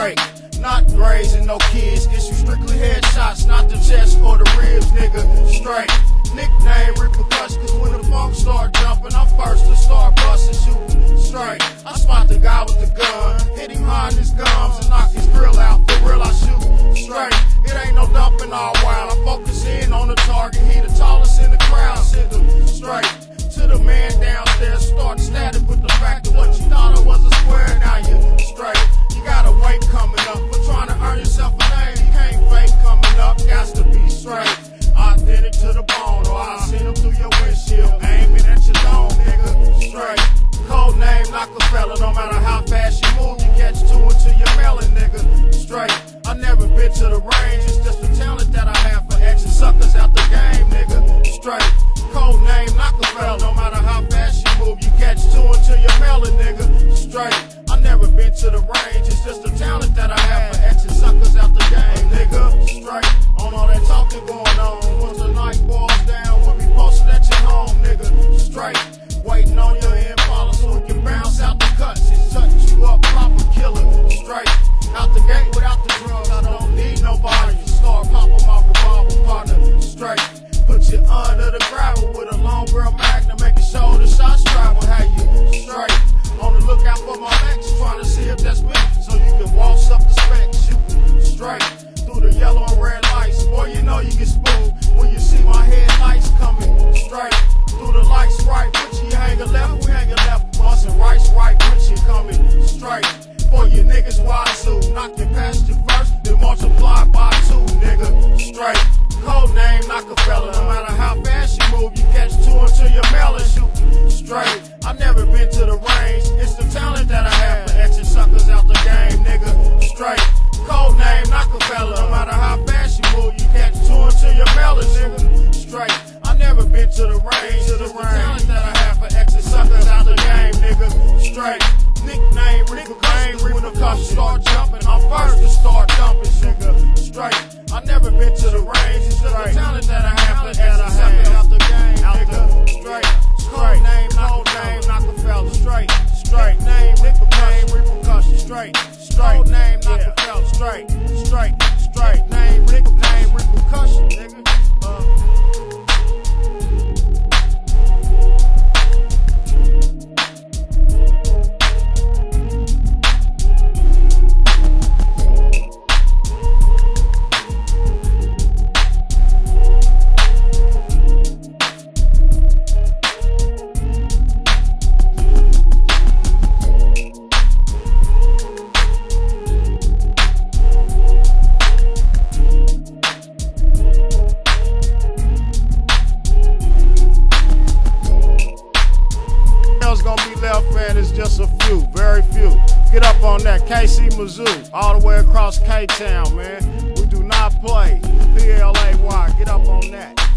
straight. Not grazing, no kids, issue strictly headshots, not the chest or the ribs, nigga, straight. Nickname repercussions, cause when the funk start jumping, I'm first to start busting, shooting straight. I spot the guy with the gun, hit him high in his gums and knock his grill out. For real, I shoot straight. It ain't no dumping all wild. I focus in on the target, he the tallest in the crowd. Send him straight to the man downstairs, start static with the fact that what you thought I was a square, now you straight. You got a weight coming up, but trying to earn yourself a name, you can't fake coming up, got to be straight. Authentic to the bone, or I'll send them through your windshield, aiming at your dome, nigga, straight. Code name Rockefeller, no matter how fast you move, you catch two until you're melon, nigga, straight. I never been to the range, it's just the talent that I have for Xing suckers out the game, nigga, straight. Code name Rockefeller, no matter how fast you move, you catch two until you're melon, nigga, straight. I never been to the range, it's just the talent that I have for Xing suckers out the game, nigga, straight. On all that talking going on, once the night boils down, we'll be posted at your home, nigga, straight. Waiting on your Impala so it can bounce out the cuts and touch you up, proper killer, straight. Out the gate without the drugs, I don't need nobody. Start popping my revolver partner, straight. Put you under the gravel with a long barrel magnum, making sure the shots travel. How you straight? On the lookout for my legs, trying to see if that's me, so you can waltz up the spec, shoot straight through the yellow and red lights. Boy, you know you get spooked when you see my headlights coming straight through the lights. Right, put you hanging left, we hanging left. Bustin' rights, right, put you coming straight. For you niggas wazoo, knocking past you first, then multiply by two, nigga, straight. Code name Rockefeller, no matter how fast you move, you catch two until you're melon, shooting straight. I never been to the range, it's the talent that I have for Xing suckers out the game, nigga, straight. Code name Rockefeller, no matter how fast you move, you catch two until you're melon, nigga, straight. I never been to the range, it's the talent that I have for Xing suckers out the game, nigga, straight. Nickname repercussions, start jumping, I'm first to start dumping, nigga, straight. I never been to the range, it's just the talent that I have for Xing suckers out the game, nigga, straight. Code name Rockefeller, straight, straight. Name repercussions, straight, straight. Name Rockefeller, straight, straight, straight. Name repercussions, nigga. Man, it's just a few, very few. Get up on that KC Mizzou, all the way across K-Town, man. We do not play. PLAY, get up on that.